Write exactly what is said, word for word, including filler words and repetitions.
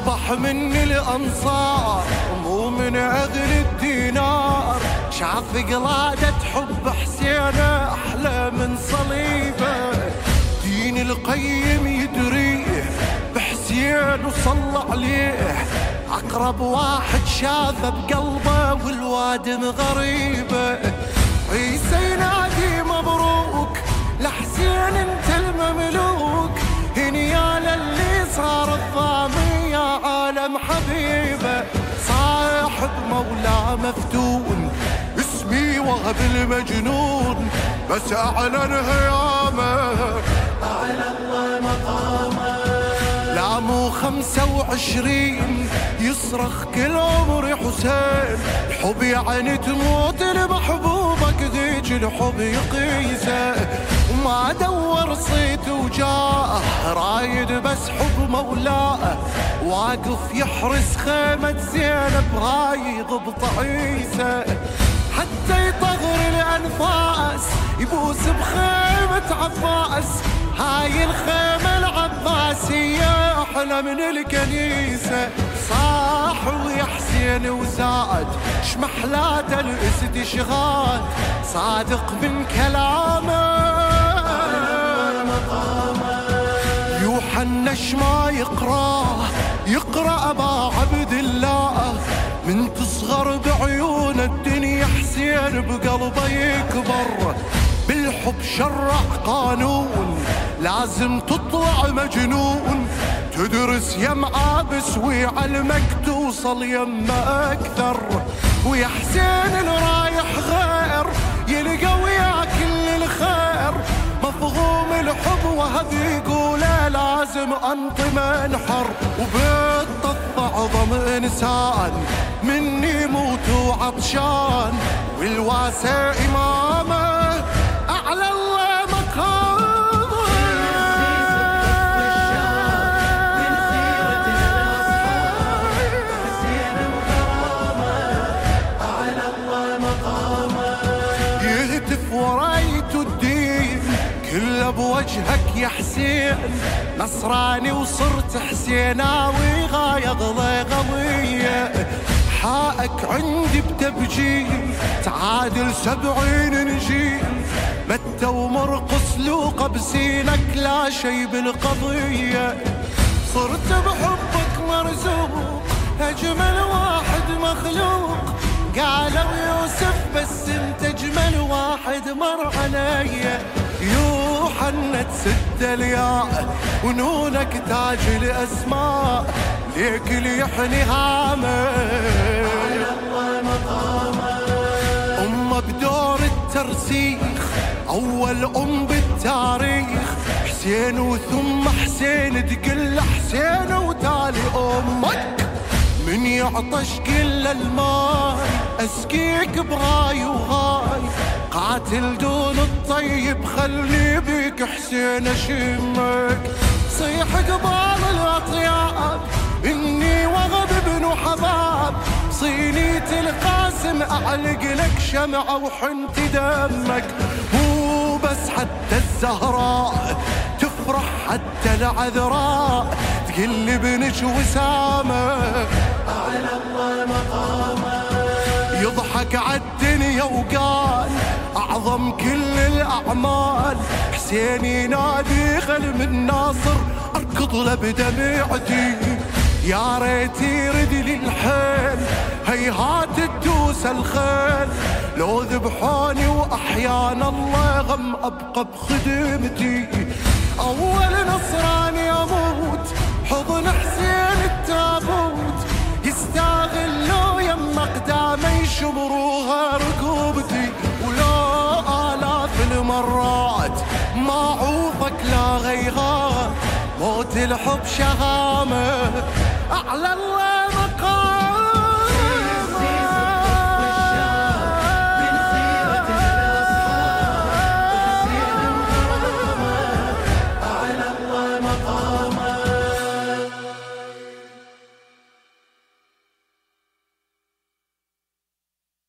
أصبح مني الأنصار مو من أغلى الدينار. شاف قلادة حب حسين أحلى من صليبه. دين القيم يدريه بحسين وصلى عليه. أقرب واحد شافه بقلبه والوادم غريبه. عيسى ينادي مبروك لحسين انت المملوك. هنيال اللي صار الضامي يا عالم حبيبه. صاحب مولاه مفتون اسمي وهب المجنون بس أعلن هيامه. أعلى الله مقامه. لا مو خمسة وعشرين يصرخ كل عمري حسين. الحب يعني تموت لمحبوبك ذيك الحب يقيسه. وما دور صيت وجاه رايد بس حب مولاه. واقف يحرس خيمة زينب هاي غبط عيسى. حتى يطغر الأنفاس يبوس بخيمة عباس. هاي الخيمة العباسية أحلى من الكنيسة. صاح ويا حسين وزاد شمحلاته الاستشهاد. صادق من كلامه يوحنا ما يقراه يقرأ أبا عبد الله. من تصغر بعيون الدنيا حسين بقلبه يكبر. بالحب شرع قانون لازم تطلع مجنون. تدرس يم عابس ويعلمك توصل يما أكثر. ويا حسين الرايح غير يلقى ويا كل الخير. مفهوم الحب وهب يقوله لازم أنطي منحر. وبالطف أعظم إنسان مني موت وعطشان. والواسع إمامه أعلى الله مقامه. أعلى الله مقامه. يهتف ورايته الدين كله بوجهك يا حسين. نصراني وصرت حسيناوي غاية غلي غضية. حقك عندي بتبجيل تعادل سبعين نجيل. متى ومرقص لوقا بسينك لا شي بالقضية. صرت بحبك مرزوق أجمل واحد مخلوق. قالوا يوسف بس انت أجمل واحد مر علي. يوحنا تسد الياء ونونك تاج الأسماء. ليك اللي يحني هامه على الله مقامه. أمه بدور الترسيخ أول أم بالتاريخ. حسين وثم حسين تقل حسين وتالي أمك. من يعطش كل الماي أسقيك بغاي وغاي. قاتل دون الطيب خلني بيك حسين أشمك. صيح قبال الأطياب إني وغب ابن حباب. صينية القاسم أعلق لك شمعة وحنت دمك. مو بس حتى الزهراء تفرح حتى العذراء. تقل بنش وسامة أعلى الله مقامه. يضحك عالدنيا وقال أعظم كل الأعمال. حسين ينادي غلم الناصر أركض له بدمعتي. يا ريت يرد لي الحيل هيهات تدوس الخيل. لو ذبحوني وأحيانا الله غم أبقى بخدمتي. أول نصراني أموت حضن حسين التابوت. يستغلوا يم أقدامي يشمروها ركوبتي. ولو آلاف المرات ما عوفك لا غيغات. موت الحب شهامة أعلى الله